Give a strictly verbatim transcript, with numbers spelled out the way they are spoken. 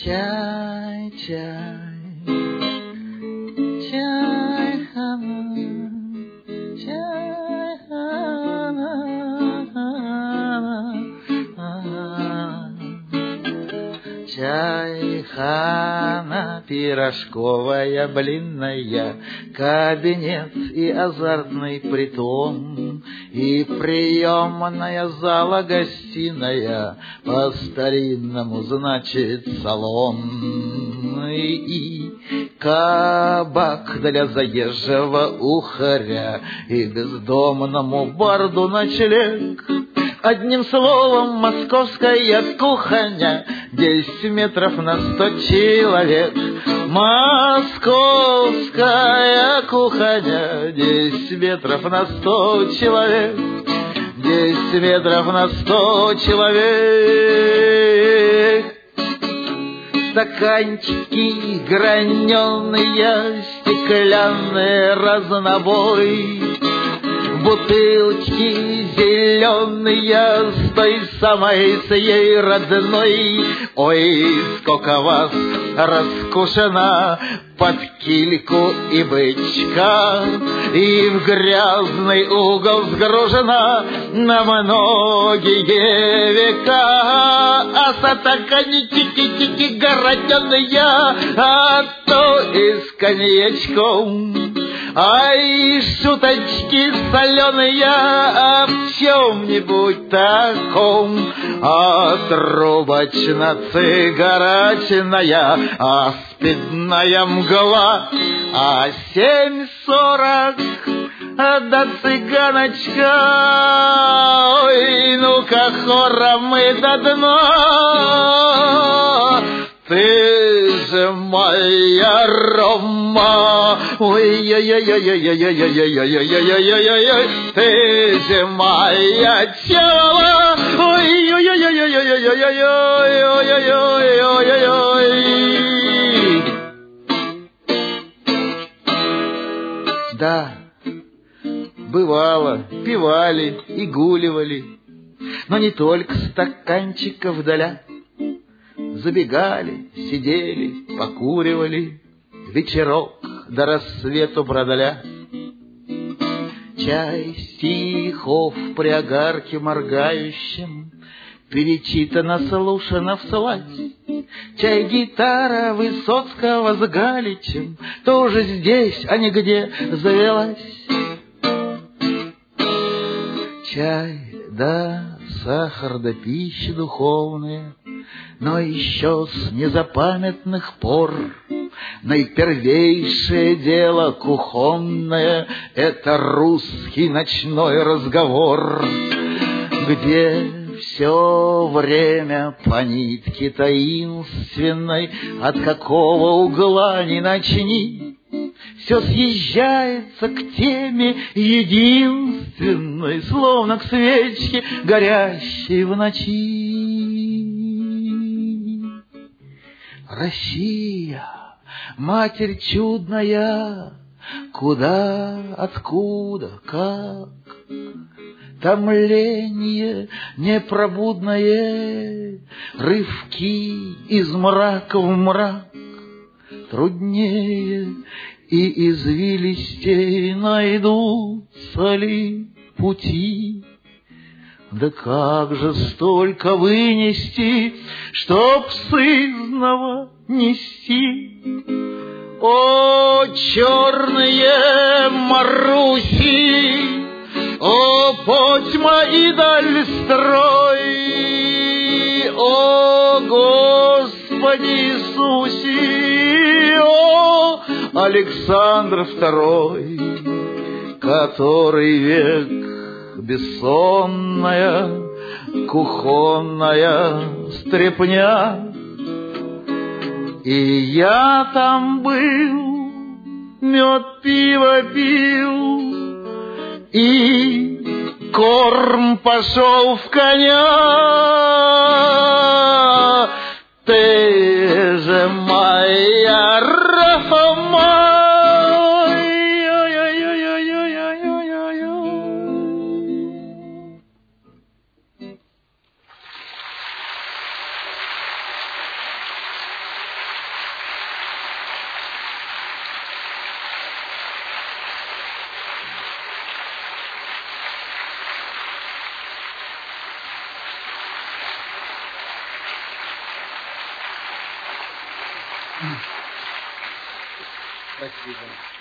Чай, чай, чай, хана, чай, хана, чай, хана, пирожковая, блинная, кабинет и азартный притон, и приемная зала гостиная, по-старинному, значит, салон, и, и кабак для заезжего ухаря, и бездомному барду ночлег. Одним словом, московская кухня, десять метров на сто человек. Московская кухня, десять метров на сто человек. Десять метров на сто человек. Стаканчики граненые, стеклянные, разнобой. Бутылочки зеленые с той самой своей родной. Ой, сколько вас раскушено под кильку и бычка, и в грязный угол сгружена на многие века. А стаканчики городенные, а то и с коньячком. Ай, шуточки соленые о чем-нибудь таком, а трубочно-цигарочная, а спидная мгла, а семь сорок, да цыганочка. Ой, ну-ка хором мы до дна. Ты же моя Рома, ой-ой-ой-ой-ой-ой-ой-ой-ой-ой-ой-ой-ой, ты же моя чела, ой-ой-ой-ой-ой-ой-ой-ой-ой-ой-ой. Да, бывало, пивали и гуливали, но не только стаканчиков доля. Забегали, сидели, покуривали, вечерок до рассвету продля. Чай стихов при огарке моргающем перечитано, слушано вслась. Чай гитара Высоцкого с Галичем тоже здесь, а не где завелась. Чай, да, сахар, да пища духовная, но еще с незапамятных пор наипервейшее дело кухонное — это русский ночной разговор, где все время по нитке таинственной, от какого угла ни начни, все съезжается к теме единственной, словно к свечке, горящей в ночи. Россия, Матерь чудная, куда, откуда, как? Томление непробудное, рывки из мрака в мрак. Труднее и извилистей найдутся ли пути? Да как же столько вынести, чтоб сызнова нести? О, черные Маруси, о, потьма и даль строй, о, Господи Иисусе, о, Александр Второй, который век бессонная, кухонная стряпня. И я там был, мед пиво пил, и корм пошел в коня. Ты же моя Рома. Спасибо.